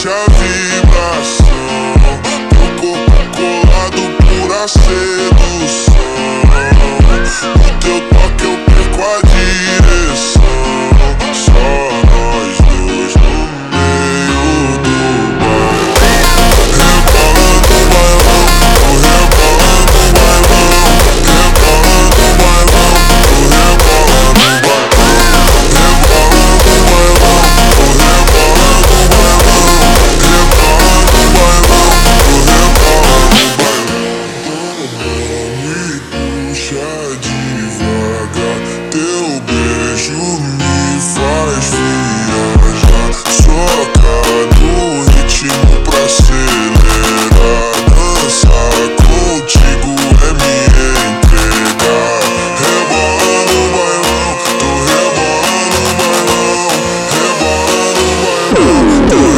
a vibração, teu corpo colado, pura sedução. No teu toque eu perco a direção. Só nós dois no meio do bailão, rebolando o bailão, tô rebolando o bailão, rebolando o bailão, tô rebolando o bailão, rebolando o bailão, tô rebolando o bailão, rebolando o bailão, tô rebolando o bailão. Me puxa devagar, teu beijo me faz viajar. Soca no ritmo pra acelerar, dançar contigo é me entregar. Rebolando o bailão, tô rebolando o bailão, rebolando o bailão, tô